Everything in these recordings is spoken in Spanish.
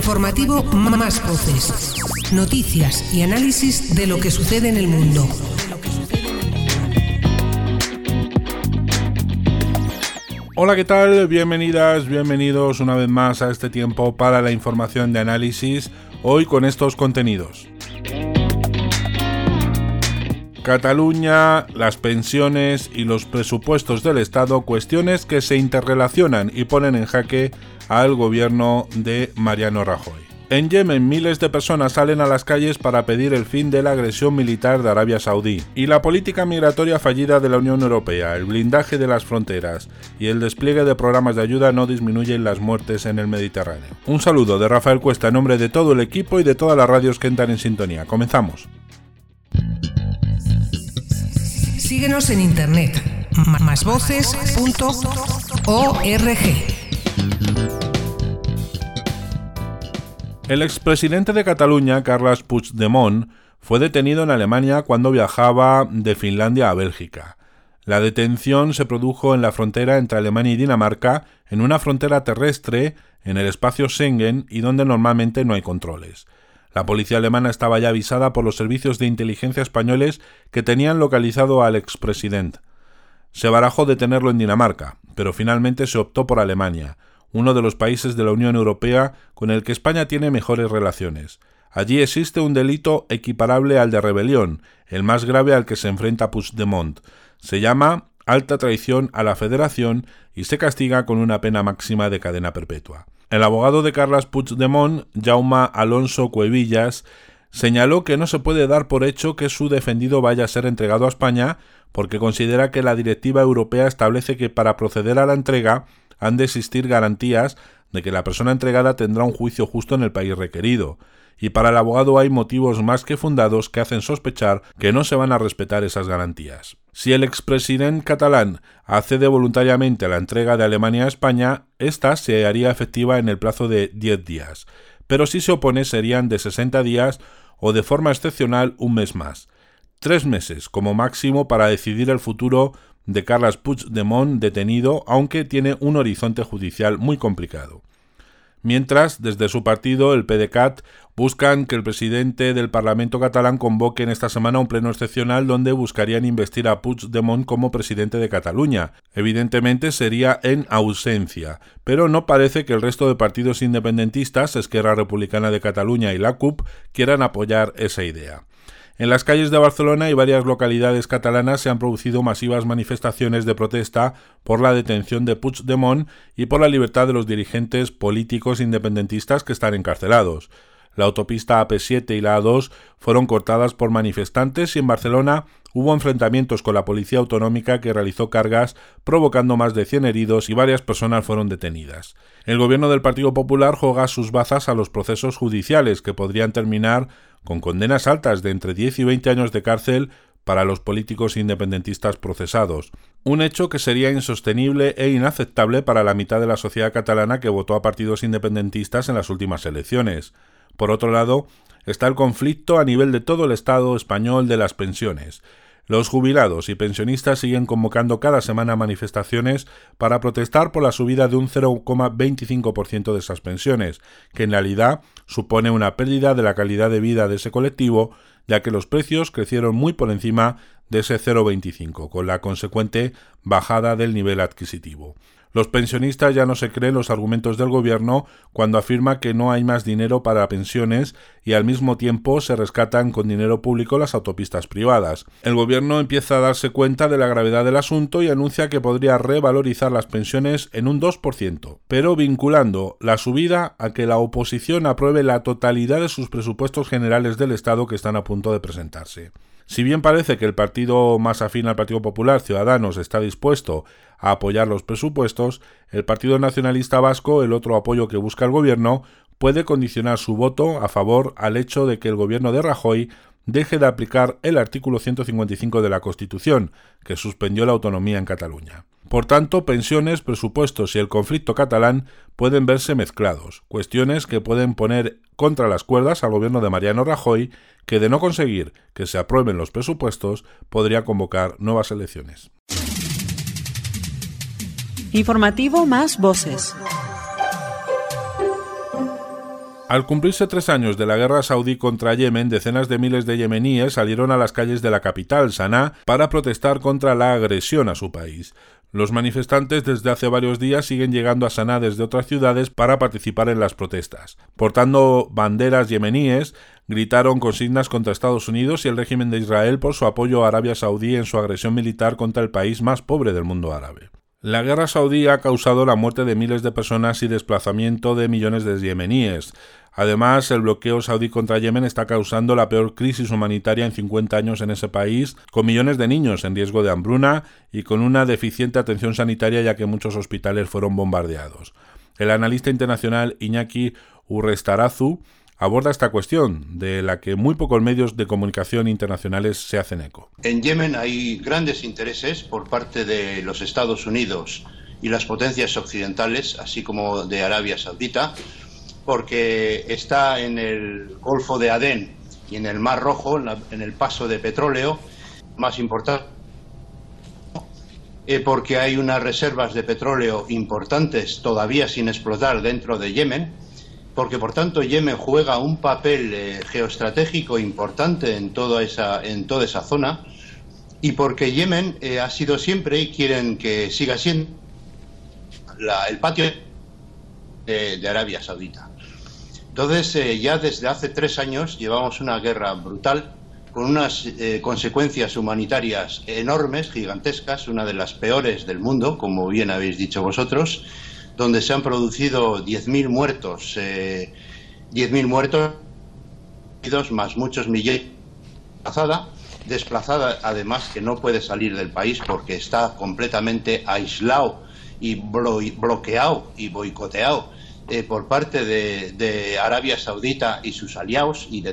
Informativo Más Voces. Noticias y análisis de lo que sucede en el mundo. Hola, ¿qué tal? Bienvenidas, bienvenidos una vez más a este tiempo para la información de análisis, hoy con estos contenidos. Cataluña, las pensiones y los presupuestos del Estado, cuestiones que se interrelacionan y ponen en jaque al gobierno de Mariano Rajoy. En Yemen, miles de personas salen a las calles para pedir el fin de la agresión militar de Arabia Saudí. Y la política migratoria fallida de la Unión Europea, el blindaje de las fronteras y el despliegue de programas de ayuda no disminuyen las muertes en el Mediterráneo. Un saludo de Rafael Cuesta en nombre de todo el equipo y de todas las radios que entran en sintonía. Comenzamos. Síguenos en internet, másvoces.org. El expresidente de Cataluña, Carles Puigdemont, fue detenido en Alemania cuando viajaba de Finlandia a Bélgica. La detención se produjo en la frontera entre Alemania y Dinamarca, en una frontera terrestre en el espacio Schengen y donde normalmente no hay controles. La policía alemana estaba ya avisada por los servicios de inteligencia españoles que tenían localizado al expresidente. Se barajó detenerlo en Dinamarca, pero finalmente se optó por Alemania, uno de los países de la Unión Europea con el que España tiene mejores relaciones. Allí existe un delito equiparable al de rebelión, el más grave al que se enfrenta Puigdemont. Se llama alta traición a la Federación y se castiga con una pena máxima de cadena perpetua. El abogado de Carles Puigdemont, Jaume Alonso Cuevillas, señaló que no se puede dar por hecho que su defendido vaya a ser entregado a España porque considera que la directiva europea establece que para proceder a la entrega han de existir garantías de que la persona entregada tendrá un juicio justo en el país requerido, y para el abogado hay motivos más que fundados que hacen sospechar que no se van a respetar esas garantías. Si el expresidente catalán accede voluntariamente a la entrega de Alemania a España, esta se haría efectiva en el plazo de 10 días, pero si se opone serían de 60 días o de forma excepcional un mes más. 3 meses como máximo para decidir el futuro de Carles Puigdemont detenido, aunque tiene un horizonte judicial muy complicado. Mientras, desde su partido, el PDeCAT, buscan que el presidente del Parlamento catalán convoque en esta semana un pleno excepcional donde buscarían investir a Puigdemont como presidente de Cataluña. Evidentemente sería en ausencia, pero no parece que el resto de partidos independentistas, Esquerra Republicana de Cataluña y la CUP, quieran apoyar esa idea. En las calles de Barcelona y varias localidades catalanas se han producido masivas manifestaciones de protesta por la detención de Puigdemont y por la libertad de los dirigentes políticos independentistas que están encarcelados. La autopista AP7 y la A2 fueron cortadas por manifestantes y en Barcelona hubo enfrentamientos con la policía autonómica que realizó cargas provocando más de 100 heridos y varias personas fueron detenidas. El gobierno del Partido Popular juega sus bazas a los procesos judiciales que podrían terminar con condenas altas de entre 10 y 20 años de cárcel para los políticos independentistas procesados, un hecho que sería insostenible e inaceptable para la mitad de la sociedad catalana que votó a partidos independentistas en las últimas elecciones. Por otro lado, está el conflicto a nivel de todo el Estado español de las pensiones. Los jubilados y pensionistas siguen convocando cada semana manifestaciones para protestar por la subida de un 0,25% de esas pensiones, que en realidad supone una pérdida de la calidad de vida de ese colectivo, ya que los precios crecieron muy por encima de ese 0,25, con la consecuente bajada del nivel adquisitivo. Los pensionistas ya no se creen los argumentos del gobierno cuando afirma que no hay más dinero para pensiones y al mismo tiempo se rescatan con dinero público las autopistas privadas. El gobierno empieza a darse cuenta de la gravedad del asunto y anuncia que podría revalorizar las pensiones en un 2%, pero vinculando la subida a que la oposición apruebe la totalidad de sus presupuestos generales del Estado que están a punto de presentarse. Si bien parece que el partido más afín al Partido Popular, Ciudadanos, está dispuesto a apoyar los presupuestos, el Partido Nacionalista Vasco, el otro apoyo que busca el gobierno, puede condicionar su voto a favor al hecho de que el gobierno de Rajoy deje de aplicar el artículo 155 de la Constitución, que suspendió la autonomía en Cataluña. Por tanto, pensiones, presupuestos y el conflicto catalán pueden verse mezclados, cuestiones que pueden poner contra las cuerdas al gobierno de Mariano Rajoy, que de no conseguir que se aprueben los presupuestos, podría convocar nuevas elecciones. Informativo Más Voces. Al cumplirse 3 años de la guerra saudí contra Yemen, decenas de miles de yemeníes salieron a las calles de la capital, Saná, para protestar contra la agresión a su país. Los manifestantes desde hace varios días siguen llegando a Saná desde otras ciudades para participar en las protestas. Portando banderas yemeníes, gritaron consignas contra Estados Unidos y el régimen de Israel por su apoyo a Arabia Saudí en su agresión militar contra el país más pobre del mundo árabe. La guerra saudí ha causado la muerte de miles de personas y desplazamiento de millones de yemeníes. Además, el bloqueo saudí contra Yemen está causando la peor crisis humanitaria en 50 años en ese país, con millones de niños en riesgo de hambruna y con una deficiente atención sanitaria ya que muchos hospitales fueron bombardeados. El analista internacional Iñaki Urrestarazu aborda esta cuestión, de la que muy pocos medios de comunicación internacionales se hacen eco. En Yemen hay grandes intereses por parte de los Estados Unidos y las potencias occidentales, así como de Arabia Saudita, porque está en el Golfo de Adén y en el Mar Rojo, en el paso de petróleo más importante, porque hay unas reservas de petróleo importantes todavía sin explotar dentro de Yemen, porque por tanto Yemen juega un papel geoestratégico importante en toda esa zona, y porque Yemen ha sido siempre, y quieren que siga siendo, el patio de Arabia Saudita. Entonces ya desde hace 3 años llevamos una guerra brutal con unas consecuencias humanitarias enormes, gigantescas, una de las peores del mundo, como bien habéis dicho vosotros, donde se han producido 10.000 muertos, 10.000 muertos, más muchos millones desplazada además, que no puede salir del país porque está completamente aislado y bloqueado y boicoteado por parte de Arabia Saudita y sus aliados y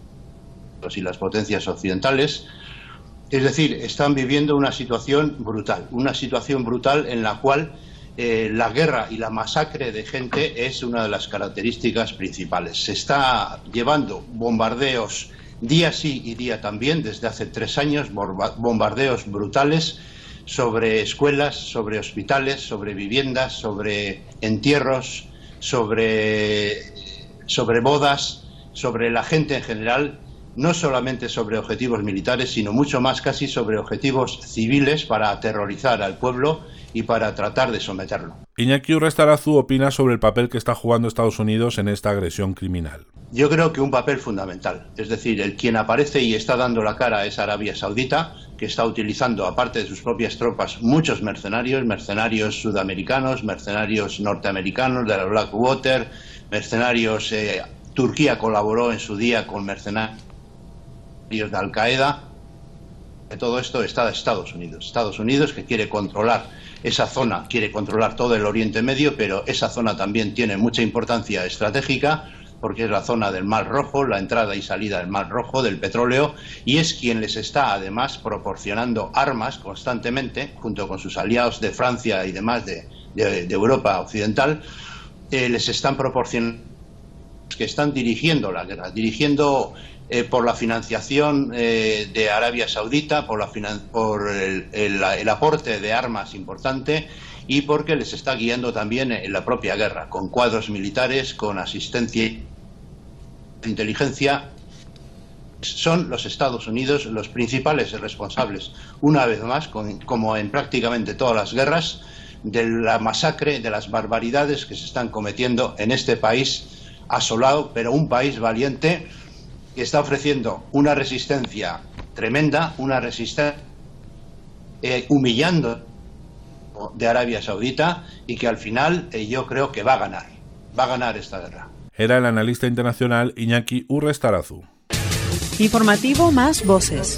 las potencias occidentales. Es decir, están viviendo una situación brutal en la cual la guerra y la masacre de gente es una de las características principales. Se está llevando bombardeos día sí y día también, desde hace 3 años, bombardeos brutales sobre escuelas, sobre hospitales, sobre viviendas, sobre entierros, sobre bodas, sobre la gente en general, no solamente sobre objetivos militares, sino mucho más casi sobre objetivos civiles para aterrorizar al pueblo y para tratar de someterlo. Iñaki Urrestarazu opina sobre el papel que está jugando Estados Unidos en esta agresión criminal. Yo creo que un papel fundamental, es decir, el quien aparece y está dando la cara es Arabia Saudita, que está utilizando, aparte de sus propias tropas, muchos mercenarios sudamericanos, mercenarios norteamericanos de la Blackwater, mercenarios. Turquía colaboró en su día con mercenarios de Al-Qaeda. De todo esto está Estados Unidos que quiere controlar esa zona, quiere controlar todo el Oriente Medio, pero esa zona también tiene mucha importancia estratégica porque es la zona del Mar Rojo, la entrada y salida del Mar Rojo, del petróleo, y es quien les está además proporcionando armas constantemente, junto con sus aliados de Francia y demás de Europa Occidental, les están proporcionando, que están dirigiendo la guerra, por la financiación de Arabia Saudita, por el aporte de armas importante, y porque les está guiando también en la propia guerra, con cuadros militares, con asistencia de inteligencia. Son los Estados Unidos los principales responsables, una vez más, como en prácticamente todas las guerras, de la masacre, de las barbaridades que se están cometiendo en este país asolado, pero un país valiente que está ofreciendo una resistencia tremenda, una resistencia humillando de Arabia Saudita, y que al final yo creo que va a ganar esta guerra. Era el analista internacional Iñaki Urrestarazu. Informativo Más Voces.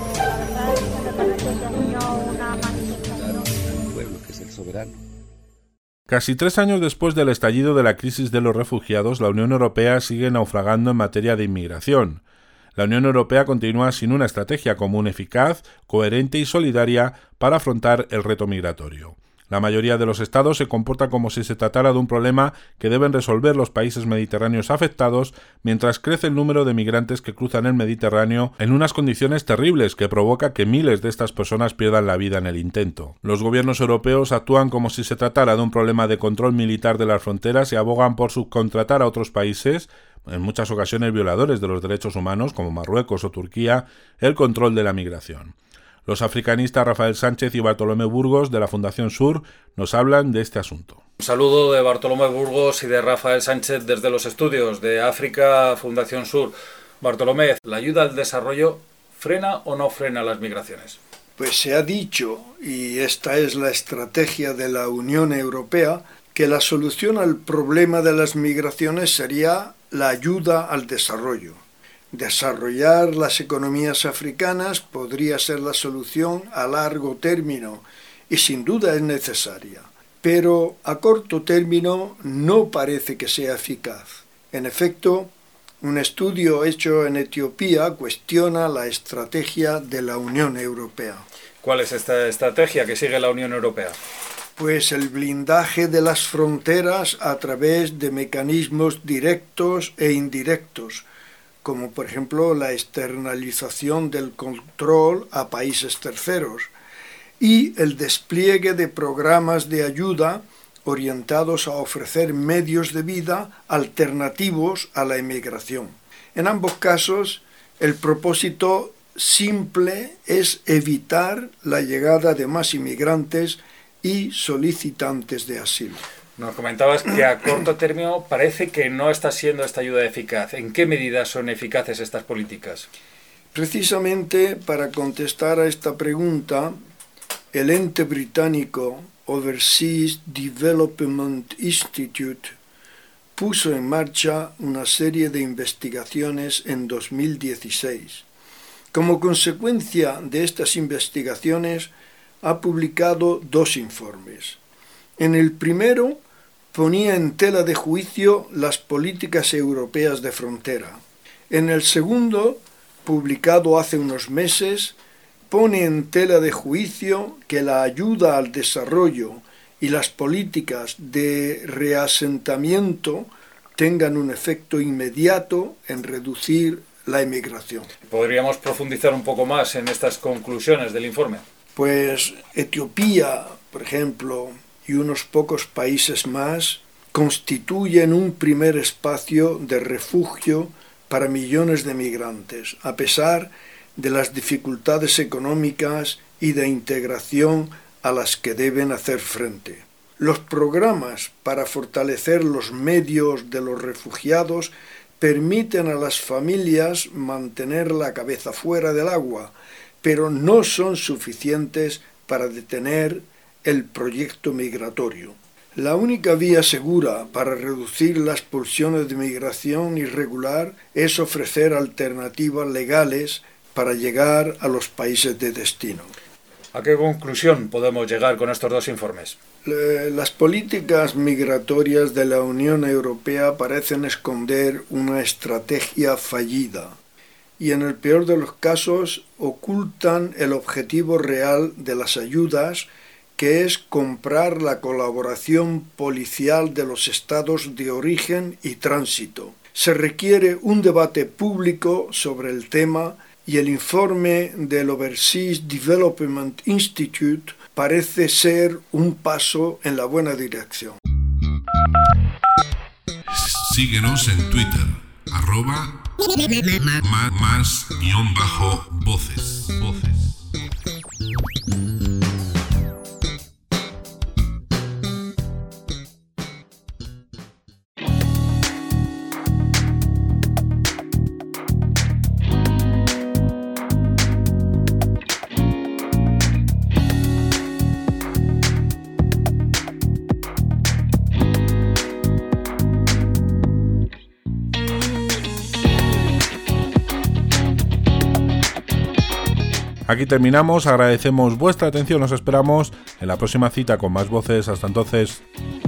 Casi 3 años después del estallido de la crisis de los refugiados, la Unión Europea sigue naufragando en materia de inmigración. La Unión Europea continúa sin una estrategia común eficaz, coherente y solidaria para afrontar el reto migratorio. La mayoría de los estados se comporta como si se tratara de un problema que deben resolver los países mediterráneos afectados, mientras crece el número de migrantes que cruzan el Mediterráneo en unas condiciones terribles que provoca que miles de estas personas pierdan la vida en el intento. Los gobiernos europeos actúan como si se tratara de un problema de control militar de las fronteras y abogan por subcontratar a otros países, en muchas ocasiones violadores de los derechos humanos, como Marruecos o Turquía, el control de la migración. Los africanistas Rafael Sánchez y Bartolomé Burgos de la Fundación Sur nos hablan de este asunto. Un saludo de Bartolomé Burgos y de Rafael Sánchez desde los estudios de África Fundación Sur. Bartolomé, ¿la ayuda al desarrollo frena o no frena las migraciones? Pues se ha dicho, y esta es la estrategia de la Unión Europea, que la solución al problema de las migraciones sería la ayuda al desarrollo. Desarrollar las economías africanas podría ser la solución a largo término y sin duda es necesaria, pero a corto término no parece que sea eficaz. En efecto, un estudio hecho en Etiopía cuestiona la estrategia de la Unión Europea. ¿Cuál es esta estrategia que sigue la Unión Europea? Pues el blindaje de las fronteras a través de mecanismos directos e indirectos, como por ejemplo la externalización del control a países terceros y el despliegue de programas de ayuda orientados a ofrecer medios de vida alternativos a la emigración. En ambos casos, el propósito simple es evitar la llegada de más inmigrantes y solicitantes de asilo. Nos comentabas que a corto término parece que no está siendo esta ayuda eficaz. ¿En qué medida son eficaces estas políticas? Precisamente para contestar a esta pregunta, el ente británico Overseas Development Institute puso en marcha una serie de investigaciones en 2016. Como consecuencia de estas investigaciones, ha publicado 2 informes. En el primero, ponía en tela de juicio las políticas europeas de frontera. En el segundo, publicado hace unos meses, pone en tela de juicio que la ayuda al desarrollo y las políticas de reasentamiento tengan un efecto inmediato en reducir la emigración. ¿Podríamos profundizar un poco más en estas conclusiones del informe? Pues Etiopía, por ejemplo, y unos pocos países más constituyen un primer espacio de refugio para millones de migrantes, a pesar de las dificultades económicas y de integración a las que deben hacer frente. Los programas para fortalecer los medios de los refugiados permiten a las familias mantener la cabeza fuera del agua, pero no son suficientes para detener el proyecto migratorio. La única vía segura para reducir las pulsiones de migración irregular es ofrecer alternativas legales para llegar a los países de destino. ¿A qué conclusión podemos llegar con estos 2 informes? Las políticas migratorias de la Unión Europea parecen esconder una estrategia fallida y en el peor de los casos ocultan el objetivo real de las ayudas, que es comprar la colaboración policial de los estados de origen y tránsito. Se requiere un debate público sobre el tema y el informe del Overseas Development Institute parece ser un paso en la buena dirección. Síguenos en Twitter, @más_voces. Aquí terminamos, agradecemos vuestra atención, os esperamos en la próxima cita con más voces. Hasta entonces.